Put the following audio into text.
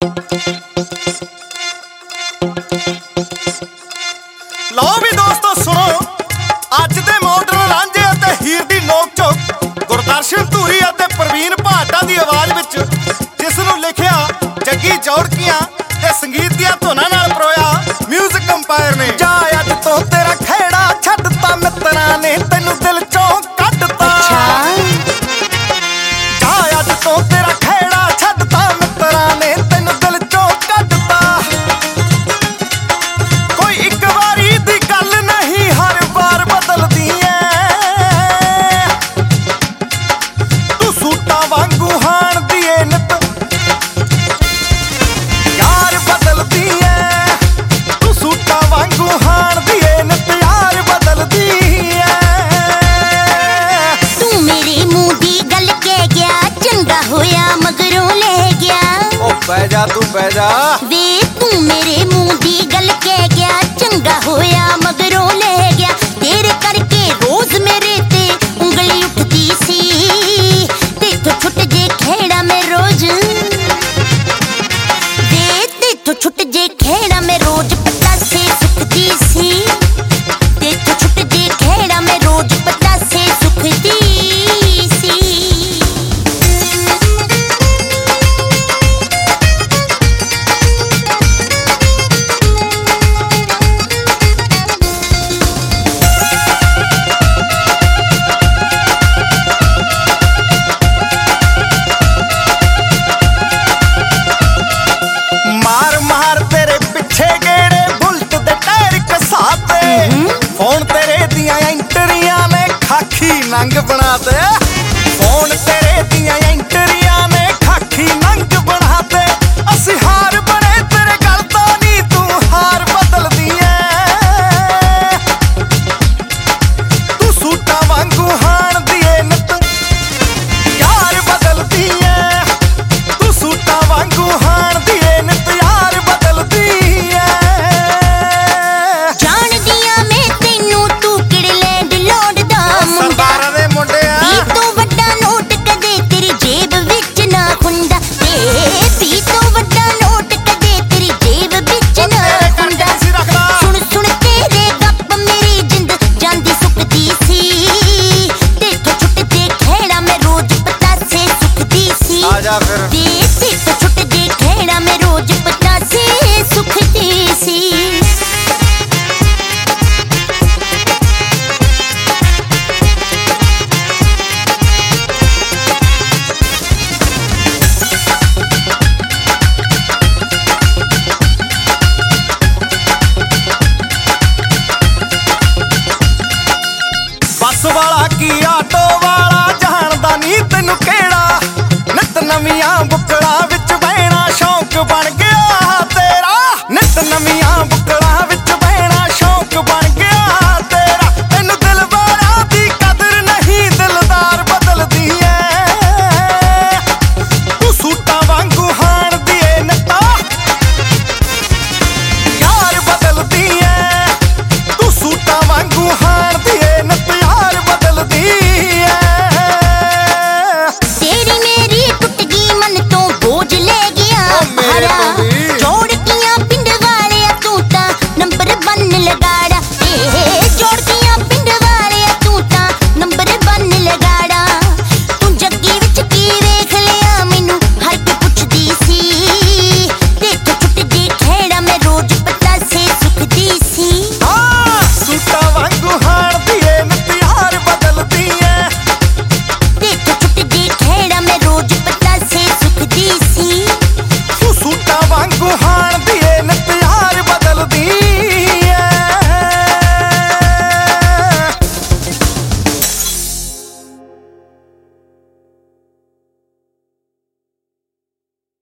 लो भी दोस्तों सुनो अज दे मॉडर्न रांझे ते हीर दी नोक झोंक गुरदर्शन धूरी ते प्रवीण भाटा दी आवाज विच जिस नूं लिखिया जग्गी चौड़कियां ते संगीत दियां धुनां नाल परोया म्यूजिक अंपायर ने। जा अज तो तेरा खेड़ा छड्डता मित्तरां ने तैनूं दिल चों कड्डता। जा अज तो तेरा खेड़ा छड्डता मित्तरां ने तैनूं दिल चों कड्डता। कोई एक वारी दी गल नहीं हर बार बदलदी ऐ तू सूटां वांगू हाण दी ए नित यार बदलदी ऐ तू सूटां वांगू हाण दी ए नित यार बदलदी ऐ। तू मेरे मुंह दी गल कह गया चंगा होया मगरों ले गया। ओ पै जा तू पै जा वे तू मेरे मुंह दी गल कह गया चंगा होया मगरों ले गया। तेरे करके रोज मेरे ते उंगली उठती सी तेथों छुट जे खेड़ा में रोज वे तेथों छुट जे खेड़ा में रोज पतासे सुखती सी तेथों छुट जे खेड़ा में रोज पतासे सुखती सी। मार मार तेरे पिछे गेड़े बुलट दे टायर कसाते फोन तेरे दियां एंटरियां ने खाखी नंग बनाते। फोन तेरे दियां एंटरियां ने खाखी नंग बनाते। असी हार बने तेरे गल तो नी तू हार बदलदी ऐ तू सूटां वांगू हाण दी ए नित यार बदलदी ऐ तू सूटां वांगू हाण दी ए नित यार बदलदी ऐ। जान दिया मैं तेनू तू किड़लैंड लोड़दा सरदारां दे मुंडे आ भी तो वड्डा नोट कदे तेरी जेब विच ना खुंदा भी तो वड्डा नोट कदे तेरी जेब विच ना खुंदा। सुन सुन तेरे गप मेरी जिंद जांदी सुकदी सी तेथों छुट जे खेड़ा में रोज पतासे सुखदी सी। आ जा फिर वे तेथों छुट जे खेड़ा में रोज पतासे सुखदी सी। बस वाला की आटो वाला जानदा नी तैनू केड़ा नित नवियां बुकड़ा विच बहना शौक बन गया तेरा। नित नवियां बुकड़ा विच बहना शौक बन गया तेरा। तैनू दिल वाला दी कदर नहीं दिलदार बदलदी ऐ तू सूटां वांगू हाण दी ए नित्ता यार बदलदी ऐ तू सूटां वांगू हाण दी ए नित यार बदलदी ऐ। तेरी मेरी टुट गई मन तो बोझ ले गया ओ मेरे हरा